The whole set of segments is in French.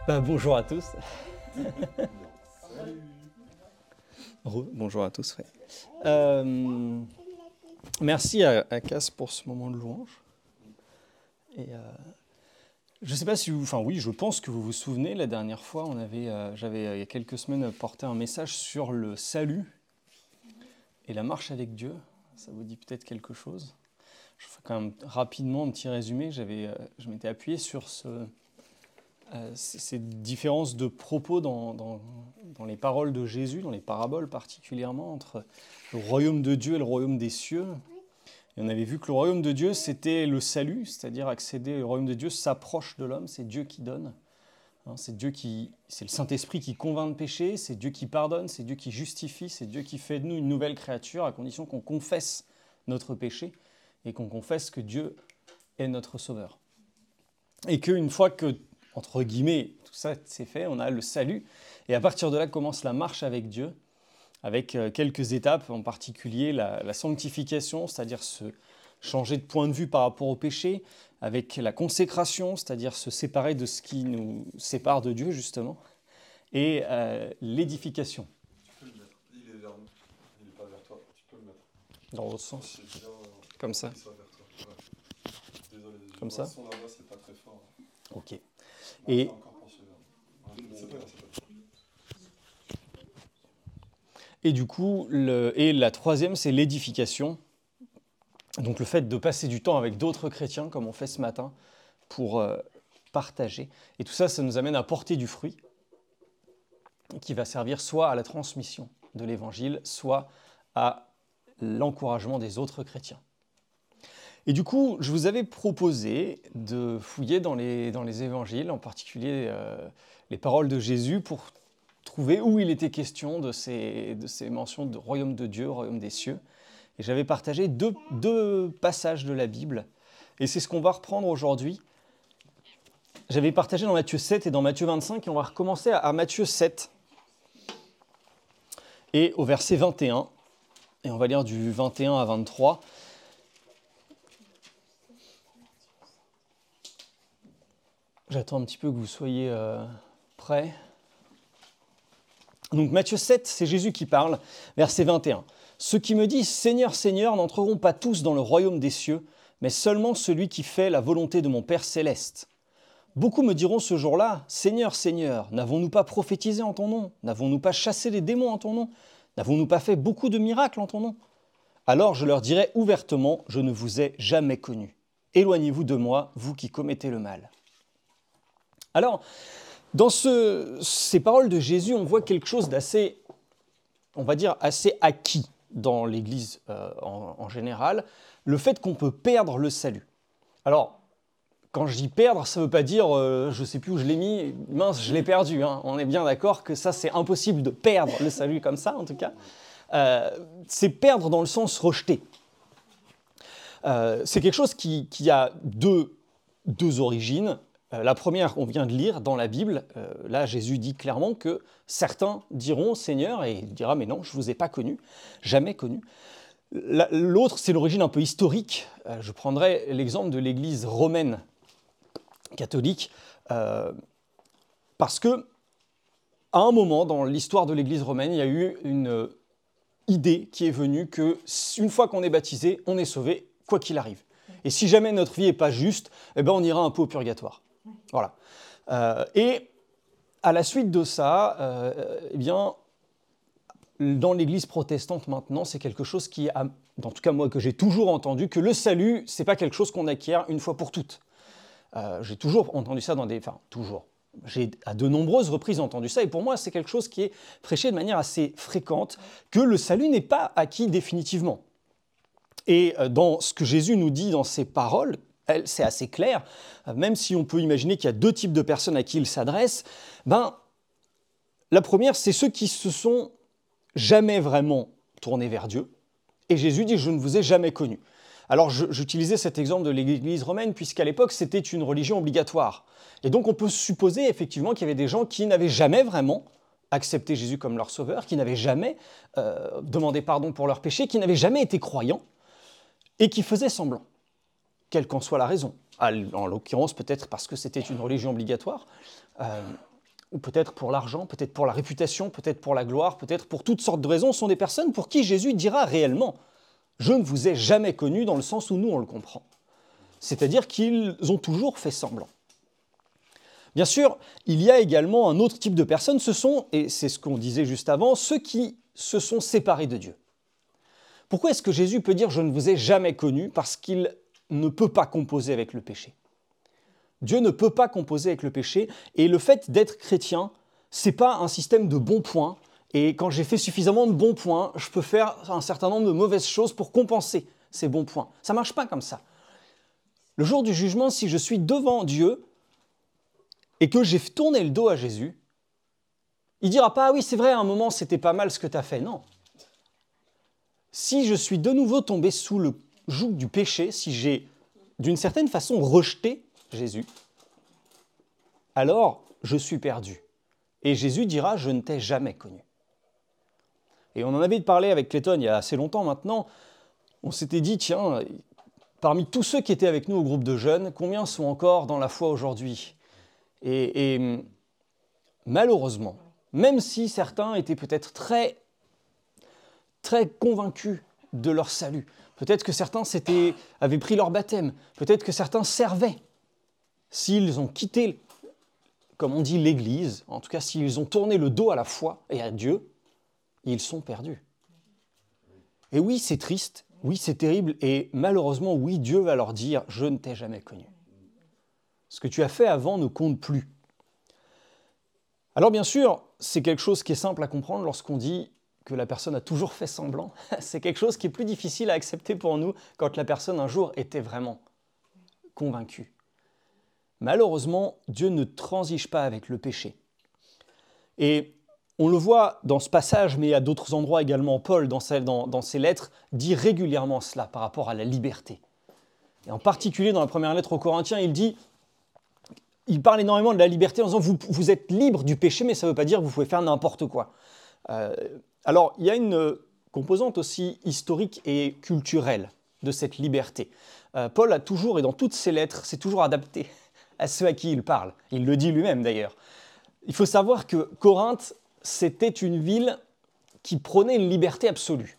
Bonjour à tous. Bonjour à tous. Ouais. Merci à Cass pour ce moment de louange. Et je ne sais pas si vous... Enfin oui, je pense que vous vous souvenez, la dernière fois, j'avais il y a quelques semaines porté un message sur le salut et la marche avec Dieu. Ça vous dit peut-être quelque chose? Je fais quand même rapidement un petit résumé. Je m'étais appuyé sur ces différences de propos dans les paroles de Jésus, dans les paraboles particulièrement, entre le royaume de Dieu et le royaume des cieux. Et on avait vu que le royaume de Dieu, c'était le salut, c'est-à-dire accéder au royaume de Dieu s'approche de l'homme, c'est Dieu qui donne. C'est le Saint-Esprit qui convainc de péché, c'est Dieu qui pardonne, c'est Dieu qui justifie, c'est Dieu qui fait de nous une nouvelle créature à condition qu'on confesse notre péché et qu'on confesse que Dieu est notre sauveur. Et qu'une fois que, entre guillemets, tout ça c'est fait, on a le salut. Et à partir de là commence la marche avec Dieu, avec quelques étapes, en particulier la sanctification, c'est-à-dire se changer de point de vue par rapport au péché, avec la consécration, c'est-à-dire se séparer de ce qui nous sépare de Dieu, justement, et l'édification. Tu peux le mettre. Il n'est pas vers toi. Tu peux le mettre. Dans l'autre sens. C'est bien, Comme ça. qu'il soit vers toi. Ouais. Désolé. Comme ça. Le son là-bas, c'est pas très fort. Ok. Non, Et encore pour celui-là. Ouais, c'est pas grave. Et du coup, la troisième, c'est l'édification. Donc le fait de passer du temps avec d'autres chrétiens, comme on fait ce matin, pour partager. Et tout ça, ça nous amène à porter du fruit, qui va servir soit à la transmission de l'Évangile, soit à l'encouragement des autres chrétiens. Et du coup, je vous avais proposé de fouiller dans les Évangiles, en particulier les paroles de Jésus, pour trouver où il était question de ces mentions de royaume de Dieu, royaume des cieux. Et j'avais partagé deux passages de la Bible, et c'est ce qu'on va reprendre aujourd'hui. J'avais partagé dans Matthieu 7 et dans Matthieu 25, et on va recommencer à Matthieu 7, et au verset 21, et on va lire du 21 à 23. J'attends un petit peu que vous soyez prêts. Donc Matthieu 7, c'est Jésus qui parle, verset 21. « Ceux qui me disent « Seigneur, Seigneur » n'entreront pas tous dans le royaume des cieux, mais seulement celui qui fait la volonté de mon Père céleste. Beaucoup me diront ce jour-là « Seigneur, Seigneur, n'avons-nous pas prophétisé en ton nom? N'avons-nous pas chassé les démons en ton nom? N'avons-nous pas fait beaucoup de miracles en ton nom ?» Alors je leur dirai ouvertement « Je ne vous ai jamais connus. Éloignez-vous de moi, vous qui commettez le mal. » Alors, dans ces paroles de Jésus, on voit quelque chose d'assez, on va dire, assez acquis dans l'Église en général, le fait qu'on peut perdre le salut. Alors, quand je dis perdre, ça ne veut pas dire je ne sais plus où je l'ai mis, mince, je l'ai perdu. Hein. On est bien d'accord que ça, c'est impossible de perdre le salut comme ça, en tout cas. C'est perdre dans le sens rejeter. C'est quelque chose qui a deux origines. La première, on vient de lire dans la Bible, là Jésus dit clairement que certains diront « Seigneur » et il dira « Mais non, je ne vous ai pas connu, jamais connu ». L'autre, c'est l'origine un peu historique. Je prendrai l'exemple de l'Église romaine catholique, parce que à un moment dans l'histoire de l'Église romaine, il y a eu une idée qui est venue qu'une fois qu'on est baptisé, on est sauvé, quoi qu'il arrive. Et si jamais notre vie n'est pas juste, eh ben on ira un peu au purgatoire. Voilà. Et à la suite de ça, eh bien, dans l'Église protestante maintenant, c'est quelque chose qui, en tout cas moi, que j'ai toujours entendu, que le salut, c'est pas quelque chose qu'on acquiert une fois pour toutes. J'ai toujours entendu ça j'ai à de nombreuses reprises entendu ça, et pour moi, c'est quelque chose qui est prêché de manière assez fréquente, que le salut n'est pas acquis définitivement. Et dans ce que Jésus nous dit dans ses paroles, c'est assez clair, même si on peut imaginer qu'il y a deux types de personnes à qui il s'adresse, la première, c'est ceux qui se sont jamais vraiment tournés vers Dieu, et Jésus dit « Je ne vous ai jamais connu ». Alors j'utilisais cet exemple de l'Église romaine, puisqu'à l'époque, c'était une religion obligatoire. Et donc on peut supposer effectivement qu'il y avait des gens qui n'avaient jamais vraiment accepté Jésus comme leur sauveur, qui n'avaient jamais demandé pardon pour leurs péchés, qui n'avaient jamais été croyants, et qui faisaient semblant, quelle qu'en soit la raison. En l'occurrence, peut-être parce que c'était une religion obligatoire. ou peut-être pour l'argent, peut-être pour la réputation, peut-être pour la gloire, peut-être pour toutes sortes de raisons, sont des personnes pour qui Jésus dira réellement « Je ne vous ai jamais connu » dans le sens où nous on le comprend. C'est-à-dire qu'ils ont toujours fait semblant. Bien sûr, il y a également un autre type de personnes, ce sont, et c'est ce qu'on disait juste avant, ceux qui se sont séparés de Dieu. Pourquoi est-ce que Jésus peut dire « Je ne vous ai jamais connu » ? Parce qu'il ne peut pas composer avec le péché. Dieu ne peut pas composer avec le péché, et le fait d'être chrétien, ce n'est pas un système de bons points, et quand j'ai fait suffisamment de bons points, je peux faire un certain nombre de mauvaises choses pour compenser ces bons points. Ça ne marche pas comme ça. Le jour du jugement, si je suis devant Dieu et que j'ai tourné le dos à Jésus, il ne dira pas « Ah oui, c'est vrai, à un moment, c'était pas mal ce que tu as fait. » Non. Si je suis de nouveau tombé sous le joug du péché, si j'ai d'une certaine façon rejeté Jésus, alors je suis perdu. Et Jésus dira « Je ne t'ai jamais connu ». Et on en avait parlé avec Clayton il y a assez longtemps maintenant. On s'était dit, tiens, parmi tous ceux qui étaient avec nous au groupe de jeunes, combien sont encore dans la foi aujourd'hui ? Et malheureusement, même si certains étaient peut-être très convaincus de leur salut, peut-être que certains avaient pris leur baptême, peut-être que certains servaient, s'ils ont quitté, comme on dit, l'Église, en tout cas s'ils ont tourné le dos à la foi et à Dieu, ils sont perdus. Et oui, c'est triste, oui, c'est terrible, et malheureusement, oui, Dieu va leur dire « Je ne t'ai jamais connu ». Ce que tu as fait avant ne compte plus. Alors bien sûr, c'est quelque chose qui est simple à comprendre lorsqu'on dit que la personne a toujours fait semblant. C'est quelque chose qui est plus difficile à accepter pour nous quand la personne un jour était vraiment convaincue. Malheureusement, Dieu ne transige pas avec le péché. Et on le voit dans ce passage, mais à d'autres endroits également. Paul, dans ses lettres, dit régulièrement cela par rapport à la liberté. Et en particulier dans la première lettre aux Corinthiens, il parle énormément de la liberté en disant vous êtes libre du péché, mais ça ne veut pas dire que vous pouvez faire n'importe quoi. Alors, il y a une composante aussi historique et culturelle de cette liberté. Paul a toujours, et dans toutes ses lettres, c'est toujours adapté à ceux à qui il parle. Il le dit lui-même d'ailleurs. Il faut savoir que Corinthe, c'était une ville qui prônait une liberté absolue.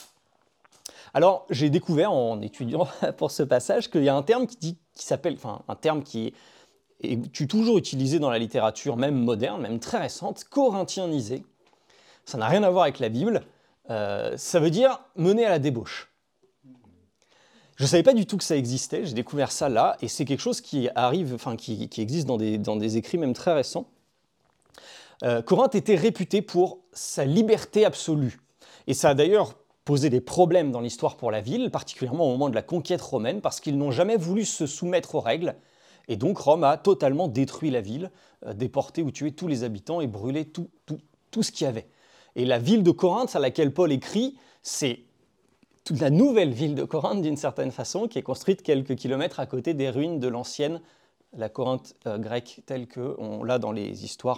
Alors, j'ai découvert en étudiant pour ce passage qu'il y a un terme un terme qui est toujours utilisé dans la littérature, même moderne, même très récente, corinthianisé. Ça n'a rien à voir avec la Bible. Ça veut dire mener à la débauche. Je ne savais pas du tout que ça existait, j'ai découvert ça là, et c'est quelque chose qui existe dans des écrits même très récents. Corinthe était réputé pour sa liberté absolue. Et ça a d'ailleurs posé des problèmes dans l'histoire pour la ville, particulièrement au moment de la conquête romaine, parce qu'ils n'ont jamais voulu se soumettre aux règles. Et donc Rome a totalement détruit la ville, déporté ou tué tous les habitants et brûlé tout ce qu'il y avait. Et la ville de Corinthe, à laquelle Paul écrit, c'est toute la nouvelle ville de Corinthe, d'une certaine façon, qui est construite quelques kilomètres à côté des ruines de l'ancienne, la Corinthe grecque, telle qu'on l'a dans les histoires.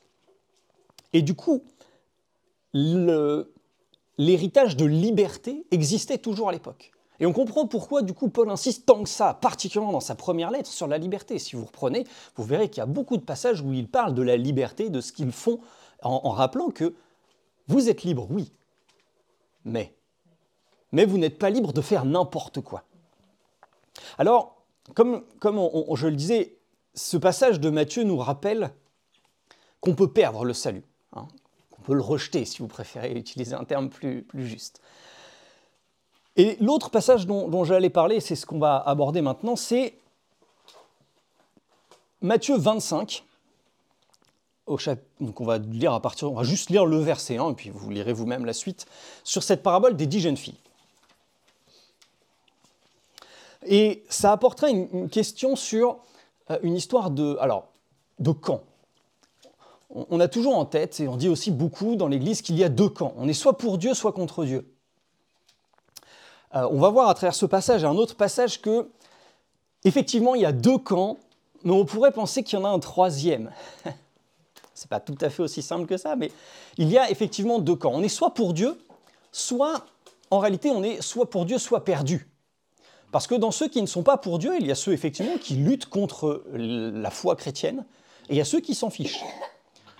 Et du coup, l'héritage de liberté existait toujours à l'époque. Et on comprend pourquoi, du coup, Paul insiste tant que ça, particulièrement dans sa première lettre, sur la liberté. Si vous reprenez, vous verrez qu'il y a beaucoup de passages où il parle de la liberté, de ce qu'ils font, en rappelant que vous êtes libre, oui, mais vous n'êtes pas libre de faire n'importe quoi. Alors, comme je le disais, ce passage de Matthieu nous rappelle qu'on peut perdre le salut, qu'on peut le rejeter, si vous préférez utiliser un terme plus juste. Et l'autre passage dont j'allais parler, c'est ce qu'on va aborder maintenant, c'est Matthieu 25. Donc on va juste lire le verset 1, et puis vous lirez vous-même la suite, sur cette parabole des 10 jeunes filles. Et ça apportera une question sur une histoire de camp. On a toujours en tête, et on dit aussi beaucoup dans l'Église, qu'il y a deux camps. On est soit pour Dieu, soit contre Dieu. On va voir à travers ce passage et un autre passage que, effectivement, il y a deux camps, mais on pourrait penser qu'il y en a un troisième. C'est pas tout à fait aussi simple que ça, mais il y a effectivement deux camps. On est soit pour Dieu, soit, en réalité, on est soit pour Dieu, soit perdu. Parce que dans ceux qui ne sont pas pour Dieu, il y a ceux, effectivement, qui luttent contre la foi chrétienne, et il y a ceux qui s'en fichent.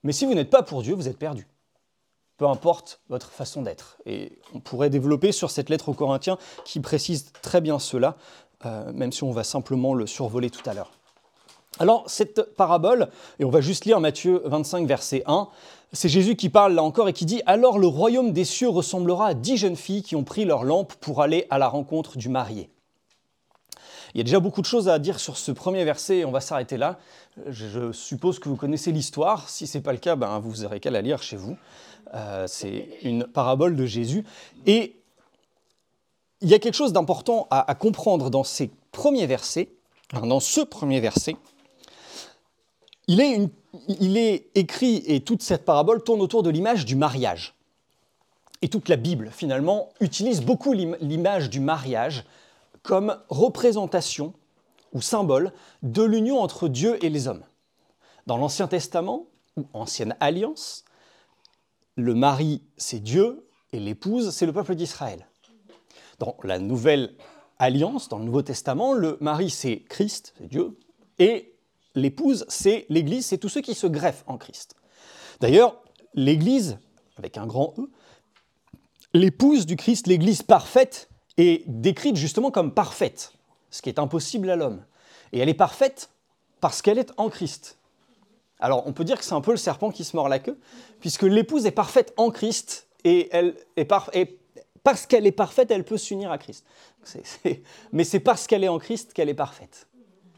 Mais si vous n'êtes pas pour Dieu, vous êtes perdu. Peu importe votre façon d'être. Et on pourrait développer sur cette lettre aux Corinthiens qui précise très bien cela, même si on va simplement le survoler tout à l'heure. Alors, cette parabole, et on va juste lire Matthieu 25, verset 1, c'est Jésus qui parle là encore et qui dit « Alors le royaume des cieux ressemblera à 10 jeunes filles qui ont pris leur lampe pour aller à la rencontre du marié. » Il y a déjà beaucoup de choses à dire sur ce premier verset, et on va s'arrêter là. Je suppose que vous connaissez l'histoire. Si ce n'est pas le cas, vous n'aurez qu'à la lire chez vous. C'est une parabole de Jésus. Et il y a quelque chose d'important à comprendre dans ces premiers versets, dans ce premier verset. Il est écrit, et toute cette parabole tourne autour de l'image du mariage. Et toute la Bible, finalement, utilise beaucoup l'image du mariage comme représentation ou symbole de l'union entre Dieu et les hommes. Dans l'Ancien Testament, ou Ancienne Alliance, le mari, c'est Dieu, et l'épouse, c'est le peuple d'Israël. Dans la Nouvelle Alliance, dans le Nouveau Testament, le mari, c'est Christ, c'est Dieu, et l'épouse, c'est l'Église, c'est tous ceux qui se greffent en Christ. D'ailleurs, l'Église, avec un grand E, l'épouse du Christ, l'Église parfaite, est décrite justement comme parfaite, ce qui est impossible à l'homme. Et elle est parfaite parce qu'elle est en Christ. Alors, on peut dire que c'est un peu le serpent qui se mord la queue, puisque l'épouse est parfaite en Christ, et parce qu'elle est parfaite, elle peut s'unir à Christ. Mais c'est parce qu'elle est en Christ qu'elle est parfaite.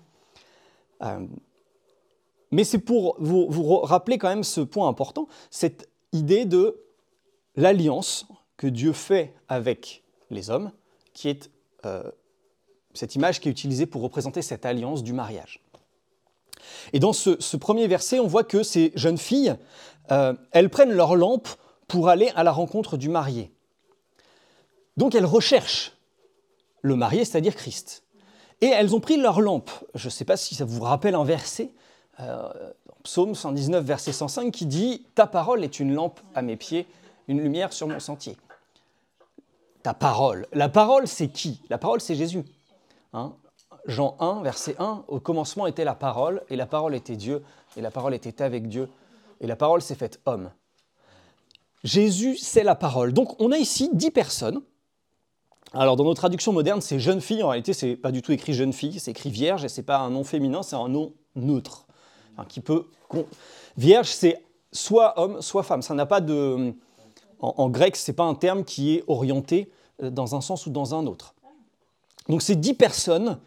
Mais c'est pour vous rappeler quand même ce point important, cette idée de l'alliance que Dieu fait avec les hommes, qui est cette image qui est utilisée pour représenter cette alliance du mariage. Et dans ce premier verset, on voit que ces jeunes filles, elles prennent leur lampe pour aller à la rencontre du marié. Donc elles recherchent le marié, c'est-à-dire Christ. Et elles ont pris leur lampe. Je ne sais pas si ça vous rappelle un verset, Psaume 119, verset 105, qui dit « Ta parole est une lampe à mes pieds, une lumière sur mon sentier. » Ta parole. La parole, c'est qui? La parole, c'est Jésus. Jean 1, verset 1, « Au commencement était la parole, et la parole était Dieu, et la parole était avec Dieu, et la parole s'est faite homme. » Jésus, c'est la parole. Donc, on a ici 10 personnes. Alors, dans nos traductions modernes, c'est jeune fille. En réalité, c'est pas du tout écrit jeune fille, c'est écrit vierge, et c'est pas un nom féminin, c'est un nom neutre. Vierge, c'est soit homme, soit femme. Ça n'a pas de... En grec, c'est pas un terme qui est orienté dans un sens ou dans un autre. Donc, ces 10 personnes,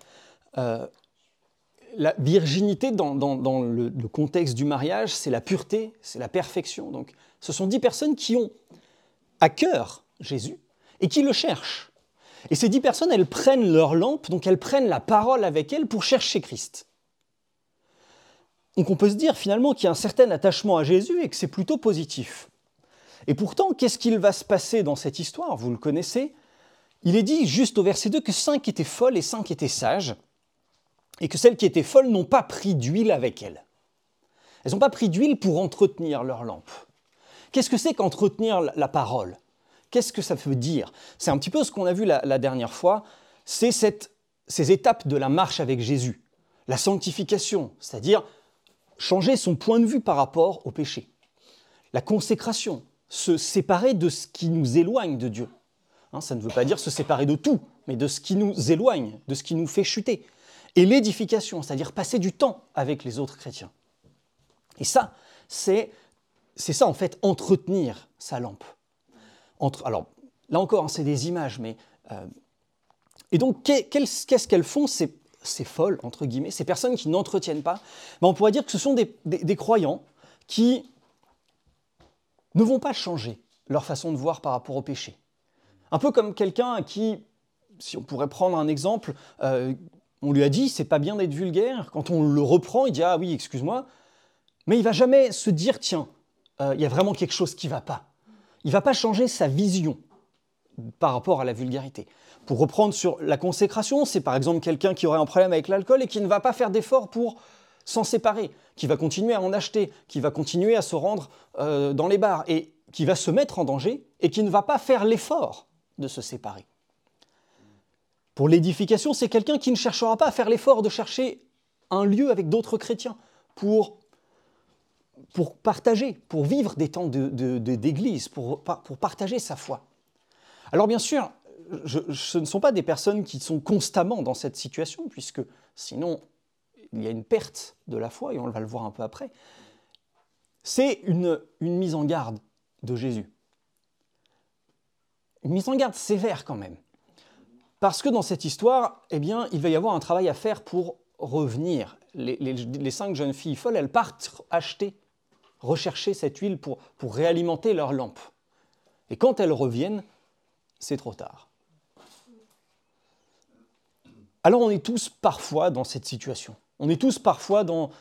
la virginité dans le contexte du mariage, c'est la pureté, c'est la perfection. Donc, ce sont 10 personnes qui ont à cœur Jésus et qui le cherchent. Et ces 10 personnes, elles prennent leur lampe, donc elles prennent la parole avec elles pour chercher Christ. Donc on peut se dire finalement qu'il y a un certain attachement à Jésus et que c'est plutôt positif. Et pourtant, qu'est-ce qu'il va se passer dans cette histoire? Vous le connaissez. Il est dit juste au verset 2 que 5 étaient folles et 5 étaient sages, et que celles qui étaient folles n'ont pas pris d'huile avec elles. Elles n'ont pas pris d'huile pour entretenir leur lampe. Qu'est-ce que c'est qu'entretenir la parole? Qu'est-ce que ça veut dire? C'est un petit peu ce qu'on a vu la dernière fois, c'est ces étapes de la marche avec Jésus. La sanctification, c'est-à-dire changer son point de vue par rapport au péché. La consécration, se séparer de ce qui nous éloigne de Dieu. Ça ne veut pas dire se séparer de tout, mais de ce qui nous éloigne, de ce qui nous fait chuter. Et l'édification, c'est-à-dire passer du temps avec les autres chrétiens. Et ça, c'est ça en fait, entretenir sa lampe. Alors, là encore, c'est des images, mais... Et donc, qu'est-ce qu'elles font, ces folles, entre guillemets, ces personnes qui n'entretiennent pas? On pourrait dire que ce sont des croyants qui ne vont pas changer leur façon de voir par rapport au péché. Un peu comme quelqu'un à qui, si on pourrait prendre un exemple, on lui a dit « c'est pas bien d'être vulgaire ». Quand on le reprend, il dit « ah oui, excuse-moi ». Mais il ne va jamais se dire « tiens, il y a vraiment quelque chose qui ne va pas ». Il ne va pas changer sa vision par rapport à la vulgarité. Pour reprendre sur la consécration, c'est par exemple quelqu'un qui aurait un problème avec l'alcool et qui ne va pas faire d'efforts pour s'en séparer, qui va continuer à en acheter, qui va continuer à se rendre dans les bars et qui va se mettre en danger et qui ne va pas faire l'effort de se séparer. Pour l'édification, c'est quelqu'un qui ne cherchera pas à faire l'effort de chercher un lieu avec d'autres chrétiens pour pour partager, pour vivre des temps d'église, pour partager sa foi. Alors bien sûr, ce ne sont pas des personnes qui sont constamment dans cette situation, puisque sinon il y a une perte de la foi, et on va le voir un peu après. C'est une mise en garde de Jésus. Une mise en garde sévère quand même. Parce que dans cette histoire, eh bien, il va y avoir un travail à faire pour revenir. Les 5 jeunes filles folles, elles partent rechercher cette huile pour réalimenter leur lampe. Et quand elles reviennent, c'est trop tard. Alors on est tous parfois dans cette situation. On est tous parfois dans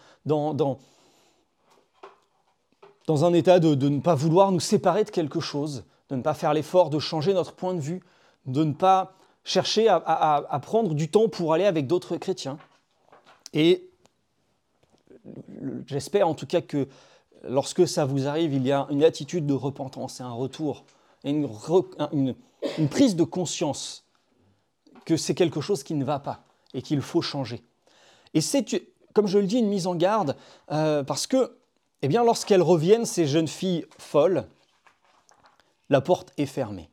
un état de ne pas vouloir nous séparer de quelque chose, de ne pas faire l'effort de changer notre point de vue, de ne pas chercher à prendre du temps pour aller avec d'autres chrétiens. Et j'espère en tout cas que lorsque ça vous arrive, il y a une attitude de repentance et un retour, et une prise de conscience que c'est quelque chose qui ne va pas et qu'il faut changer. Et c'est, comme je le dis, une mise en garde, parce que, eh bien, lorsqu'elles reviennent, ces jeunes filles folles, la porte est fermée.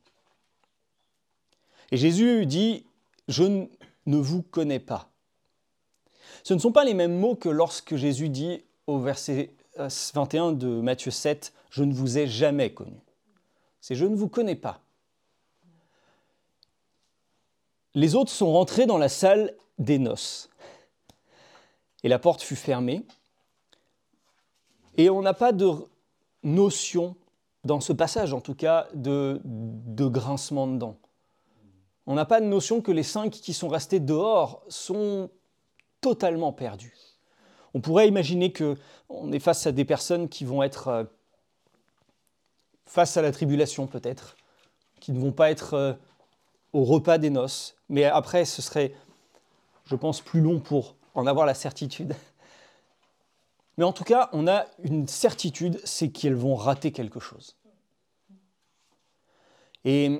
Et Jésus dit « Je ne vous connais pas ». Ce ne sont pas les mêmes mots que lorsque Jésus dit au verset 21 de Matthieu 7 « Je ne vous ai jamais connu ». C'est « Je ne vous connais pas ». Les autres sont rentrés dans la salle des noces. Et la porte fut fermée. Et on n'a pas de notion, dans ce passage en tout cas, de grincement de dents. On n'a pas de notion que les 5 qui sont restés dehors sont totalement perdus. On pourrait imaginer qu'on est face à des personnes qui vont être face à la tribulation peut-être, qui ne vont pas être au repas des noces, mais après ce serait, je pense, plus long pour en avoir la certitude. Mais en tout cas, on a une certitude, c'est qu'elles vont rater quelque chose. Et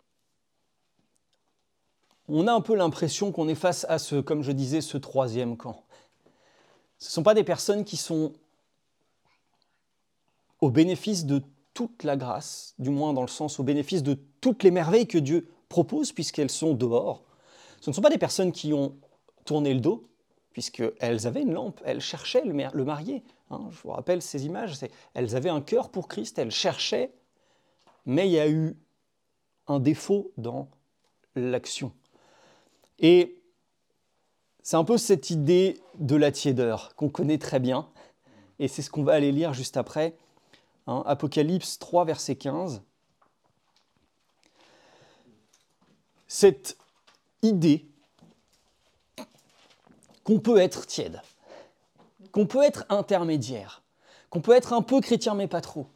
on a un peu l'impression qu'on est face à comme je disais, ce 3e camp. Ce ne sont pas des personnes qui sont au bénéfice de toute la grâce, du moins dans le sens au bénéfice de toutes les merveilles que Dieu propose, puisqu'elles sont dehors. Ce ne sont pas des personnes qui ont tourné le dos, puisqu'elles avaient une lampe, elles cherchaient le marié. Je vous rappelle ces images, elles avaient un cœur pour Christ, elles cherchaient, mais il y a eu un défaut dans l'action. Et c'est un peu cette idée de la tiédeur qu'on connaît très bien, et c'est ce qu'on va aller lire juste après. Apocalypse 3, verset 15. Cette idée qu'on peut être tiède, qu'on peut être intermédiaire, qu'on peut être un peu chrétien mais pas trop.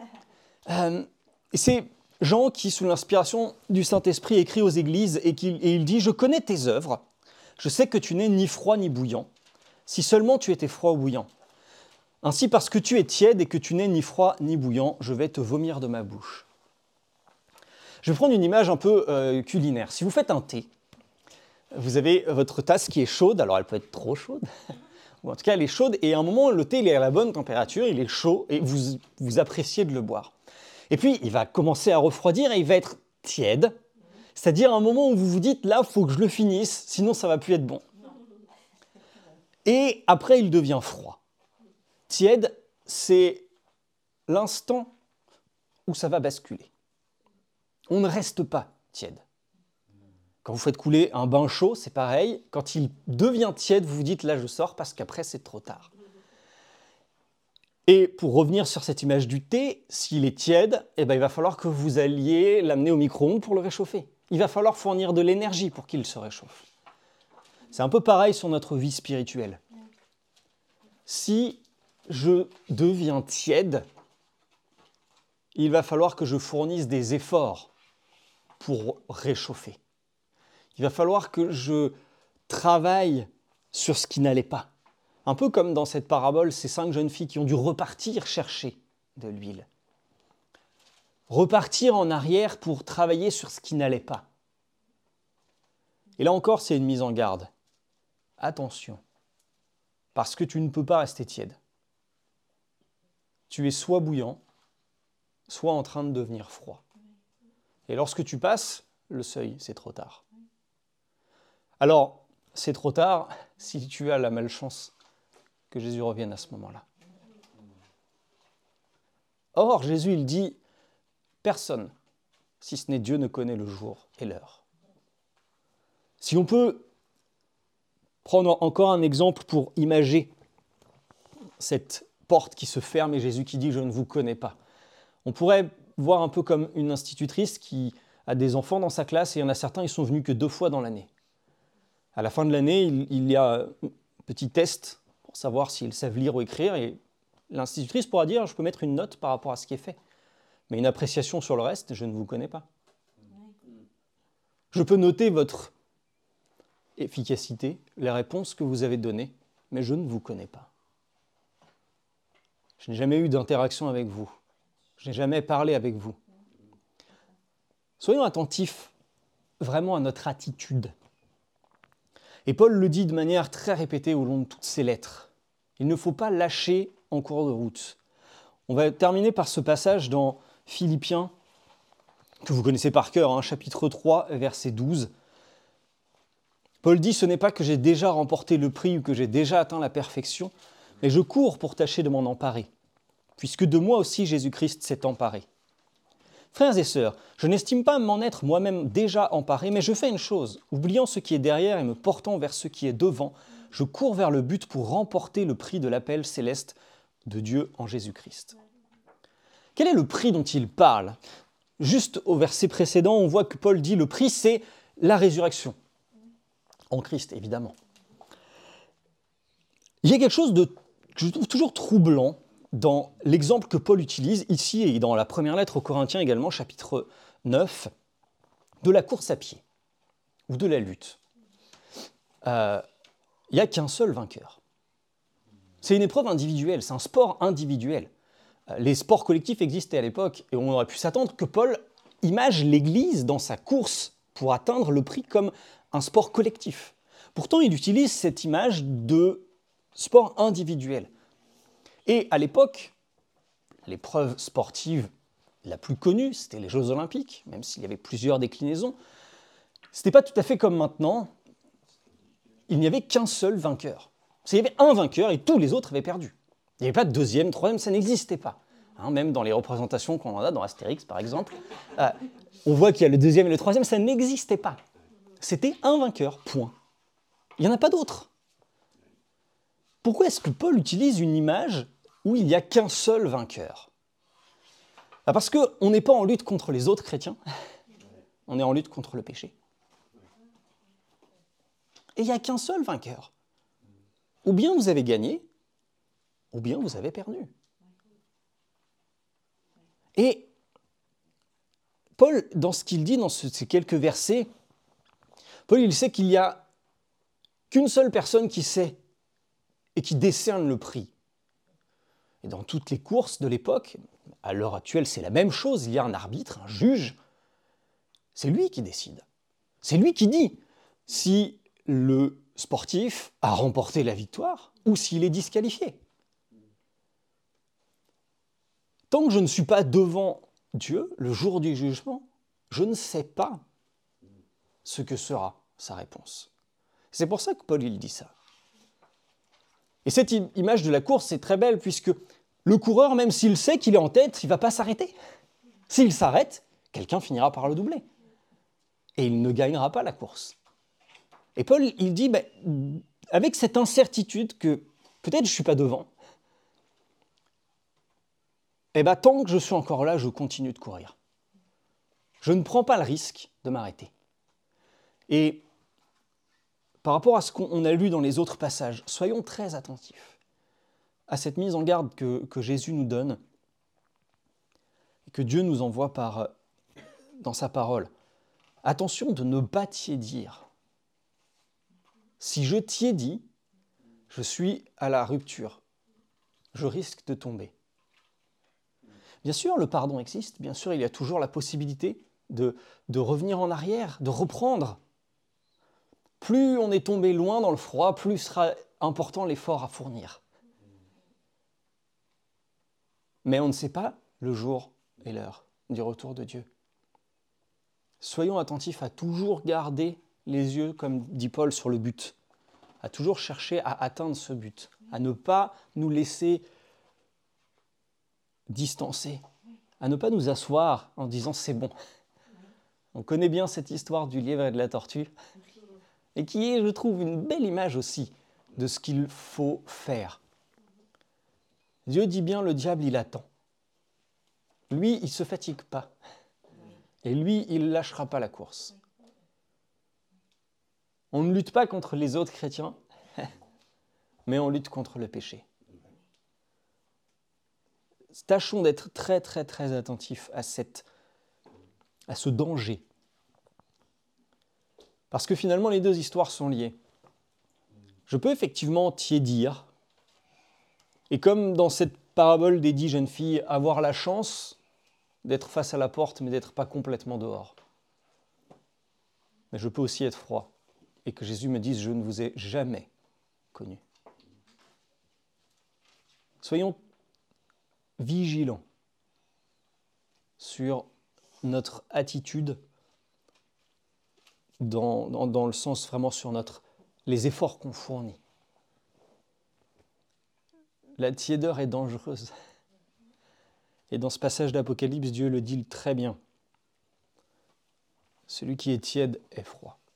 Et c'est Jean qui, sous l'inspiration du Saint-Esprit, écrit aux églises et il dit « Je connais tes œuvres, je sais que tu n'es ni froid ni bouillant, si seulement tu étais froid ou bouillant. Ainsi, parce que tu es tiède et que tu n'es ni froid ni bouillant, je vais te vomir de ma bouche. » Je vais prendre une image un peu culinaire. Si vous faites un thé, vous avez votre tasse qui est chaude, alors elle peut être trop chaude, ou en tout cas elle est chaude, et à un moment le thé il est à la bonne température, il est chaud, et vous appréciez de le boire. Et puis il va commencer à refroidir et il va être tiède, c'est-à-dire un moment où vous vous dites là, il faut que je le finisse, sinon ça ne va plus être bon. Et après il devient froid. Tiède, c'est l'instant où ça va basculer. On ne reste pas tiède. Quand vous faites couler un bain chaud, c'est pareil. Quand il devient tiède, vous vous dites là je sors parce qu'après c'est trop tard. Et pour revenir sur cette image du thé, s'il est tiède, il va falloir que vous alliez l'amener au micro-ondes pour le réchauffer. Il va falloir fournir de l'énergie pour qu'il se réchauffe. C'est un peu pareil sur notre vie spirituelle. Si je deviens tiède, il va falloir que je fournisse des efforts pour réchauffer. Il va falloir que je travaille sur ce qui n'allait pas. Un peu comme dans cette parabole, ces 5 jeunes filles qui ont dû repartir chercher de l'huile. Repartir en arrière pour travailler sur ce qui n'allait pas. Et là encore, c'est une mise en garde. Attention, parce que tu ne peux pas rester tiède. tu es soit bouillant, soit en train de devenir froid. Et lorsque tu passes le seuil, c'est trop tard. Alors, c'est trop tard si tu as la malchance que Jésus revienne à ce moment-là. Or, Jésus, il dit, personne, si ce n'est Dieu, ne connaît le jour et l'heure. Si on peut prendre encore un exemple pour imager cette porte qui se ferme et Jésus qui dit « je ne vous connais pas ». On pourrait voir un peu comme une institutrice qui a des enfants dans sa classe et il y en a certains, ils sont venus que 2 fois dans l'année. À la fin de l'année, il y a un petit test pour savoir s'ils savent lire ou écrire et l'institutrice pourra dire « je peux mettre une note par rapport à ce qui est fait ». Mais une appréciation sur le reste, je ne vous connais pas. Je peux noter votre efficacité, les réponses que vous avez données, mais je ne vous connais pas. Je n'ai jamais eu d'interaction avec vous. Je n'ai jamais parlé avec vous. Soyons attentifs vraiment à notre attitude. Et Paul le dit de manière très répétée au long de toutes ses lettres. Il ne faut pas lâcher en cours de route. On va terminer par ce passage dans Philippiens, que vous connaissez par cœur, chapitre 3, verset 12. Paul dit « Ce n'est pas que j'ai déjà remporté le prix ou que j'ai déjà atteint la perfection, mais je cours pour tâcher de m'en emparer, puisque de moi aussi Jésus-Christ s'est emparé. Frères et sœurs, je n'estime pas m'en être moi-même déjà emparé, mais je fais une chose, oubliant ce qui est derrière et me portant vers ce qui est devant, je cours vers le but pour remporter le prix de l'appel céleste de Dieu en Jésus-Christ. » Quel est le prix dont il parle ? Juste au verset précédent, on voit que Paul dit le prix, c'est la résurrection. En Christ, évidemment. Il y a quelque chose que je trouve toujours troublant dans l'exemple que Paul utilise ici et dans la première lettre aux Corinthiens également, chapitre 9, de la course à pied ou de la lutte. Il n'y a qu'un seul vainqueur. C'est une épreuve individuelle, c'est un sport individuel. Les sports collectifs existaient à l'époque et on aurait pu s'attendre que Paul image l'Église dans sa course pour atteindre le prix comme un sport collectif. Pourtant, il utilise cette image de sport individuel. Et à l'époque, l'épreuve sportive la plus connue, c'était les Jeux Olympiques, même s'il y avait plusieurs déclinaisons. Ce n'était pas tout à fait comme maintenant. Il n'y avait qu'un seul vainqueur. Il y avait un vainqueur et tous les autres avaient perdu. Il n'y avait pas de deuxième, troisième, ça n'existait pas. Même dans les représentations qu'on en a, dans Astérix par exemple, on voit qu'il y a le deuxième et le troisième, ça n'existait pas. C'était un vainqueur, point. Il n'y en a pas d'autre. Pourquoi est-ce que Paul utilise une image où il n'y a qu'un seul vainqueur ? Parce qu'on n'est pas en lutte contre les autres chrétiens, on est en lutte contre le péché. Et il n'y a qu'un seul vainqueur. Ou bien vous avez gagné, ou bien vous avez perdu. Et Paul, dans ce qu'il dit dans ces quelques versets, Paul, il sait qu'il n'y a qu'une seule personne qui sait et qui décerne le prix. Et dans toutes les courses de l'époque, à l'heure actuelle, c'est la même chose. Il y a un arbitre, un juge. C'est lui qui décide. C'est lui qui dit si le sportif a remporté la victoire ou s'il est disqualifié. Tant que je ne suis pas devant Dieu, le jour du jugement, je ne sais pas ce que sera sa réponse. C'est pour ça que Paul il dit ça. Et cette image de la course est très belle puisque le coureur, même s'il sait qu'il est en tête, il ne va pas s'arrêter. S'il s'arrête, quelqu'un finira par le doubler. Et il ne gagnera pas la course. Et Paul, il dit, avec cette incertitude que peut-être je ne suis pas devant, tant que je suis encore là, je continue de courir. Je ne prends pas le risque de m'arrêter. Et par rapport à ce qu'on a lu dans les autres passages, soyons très attentifs à cette mise en garde que Jésus nous donne et que Dieu nous envoie dans sa parole. Attention de ne pas tiédir. Si je tiédis, je suis à la rupture. Je risque de tomber. Bien sûr, le pardon existe. Bien sûr, il y a toujours la possibilité de revenir en arrière, de reprendre. Plus on est tombé loin dans le froid, plus sera important l'effort à fournir. Mais on ne sait pas le jour et l'heure du retour de Dieu. Soyons attentifs à toujours garder les yeux, comme dit Paul, sur le but, à toujours chercher à atteindre ce but, à ne pas nous laisser distancer, à ne pas nous asseoir en disant c'est bon. On connaît bien cette histoire du lièvre et de la tortue, et qui est, je trouve, une belle image aussi de ce qu'il faut faire. Dieu dit bien, le diable, il attend. Lui, il ne se fatigue pas. Et lui, il ne lâchera pas la course. On ne lutte pas contre les autres chrétiens, mais on lutte contre le péché. Tâchons d'être très, très, très attentifs à ce danger. Parce que finalement, les deux histoires sont liées. Je peux effectivement tiédir, et comme dans cette parabole des 10 jeunes filles, avoir la chance d'être face à la porte, mais d'être pas complètement dehors. Mais je peux aussi être froid, et que Jésus me dise « Je ne vous ai jamais connu ». Soyons vigilants sur notre attitude, dans le sens vraiment sur les efforts qu'on fournit. La tiédeur est dangereuse. Et dans ce passage d'Apocalypse, Dieu le dit très bien. Celui qui est tiède est froid.